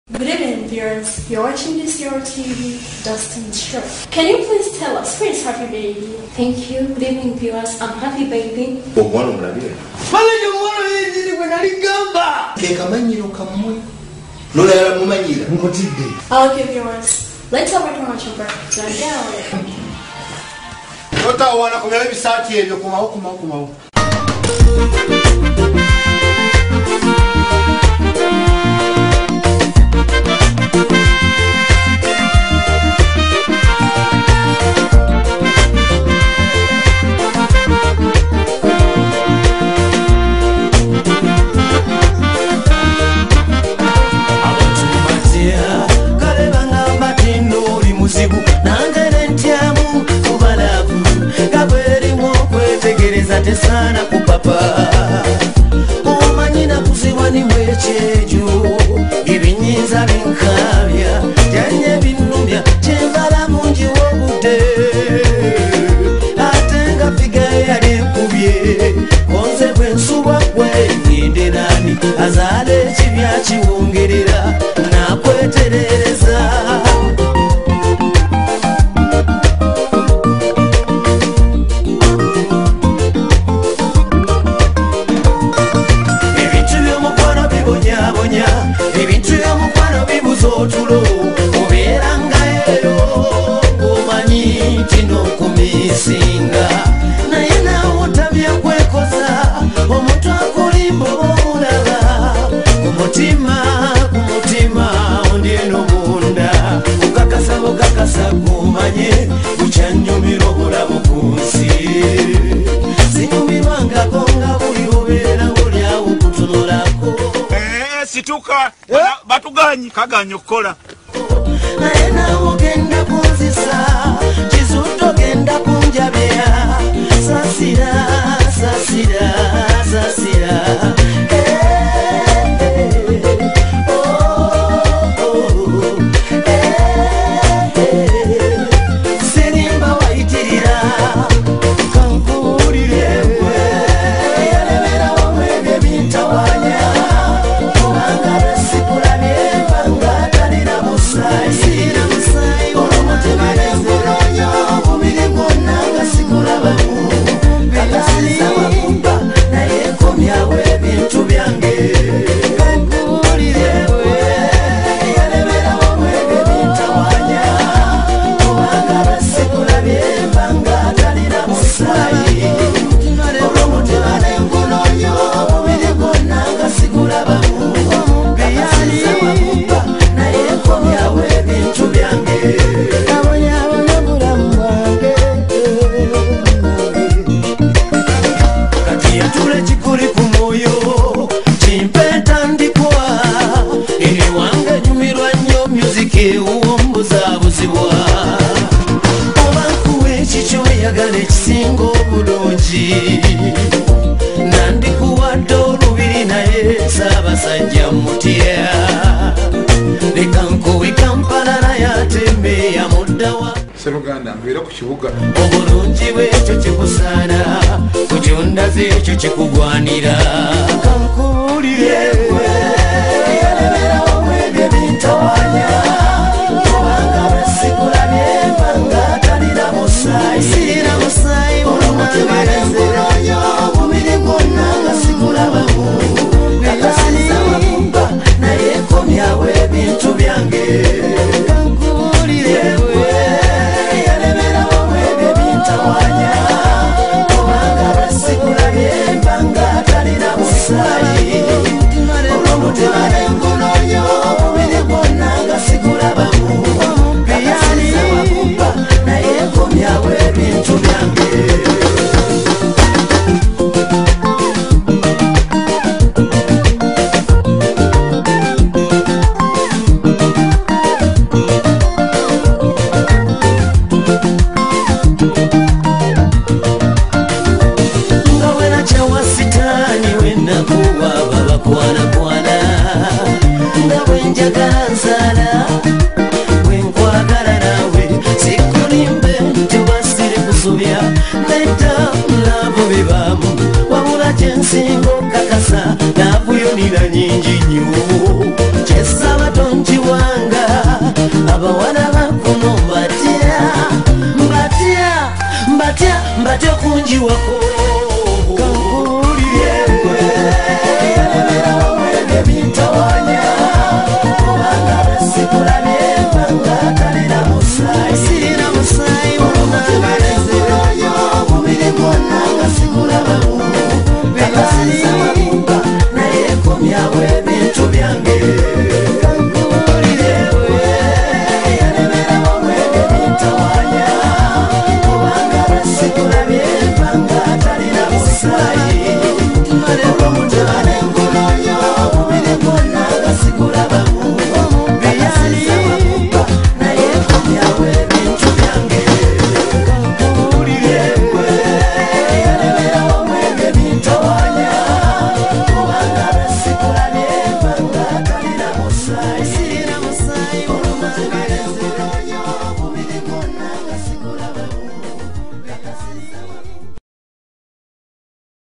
Good evening, viewers. You're watching this Your TV Dustin's show. Can you please tell us where is Happy Baby? Thank you. Good evening, viewers. I'm Happy Baby. Okay, viewers. Let's have a much over. Sana kupapa omanyina kuziwani mwecheju ibinyiza binkabya janye binumya chembala mungi wobude atenga figa yali kubye konze kwensuba kweginde nani azale chibya chiwongerera nakweterereza ebintu byomukwano bibuza otulo obeerangayo omanyi kino kumisinga naye nawe otabya kwekoza omuntu akulimba omulaba kumutima ondi eno munda kukakasa bukakasa kumanye kukyanyumira obulamu ku nsi sinyumirwangako nga buli obeera ng'olyawo kutunulako situka batuganyi kaganyo kukola naye nawe ogenda kunzisa kizudde ogenda kunjabya sasira sirimba wayitirira kankuwulire yalemerawo mwebyo bintawanya ekisinga obulungi nandikuwadde olubiri naye saabasajja mutya leka nkuwe Kampala naye atembe yamuddawa Seruganda mbeera ku kibuga obulungi bwekyo kikusaana kukyondaze ekyo kikugwanira kankuwulire yalemerawo mwebyo bintawanya kubanga bwesikulabye mbanga talina musayi ebintu byange kankuwulire yalemerawo mwebyo bintawanya kubanga bwesikulabye mbanga talina musayi olw'omutima nengunoonya omubiri gwonna nga sigulabamu kakasiza wakumba naye nkomyawo ebintu byange Singo kakasa na buyo nina nyingi nyu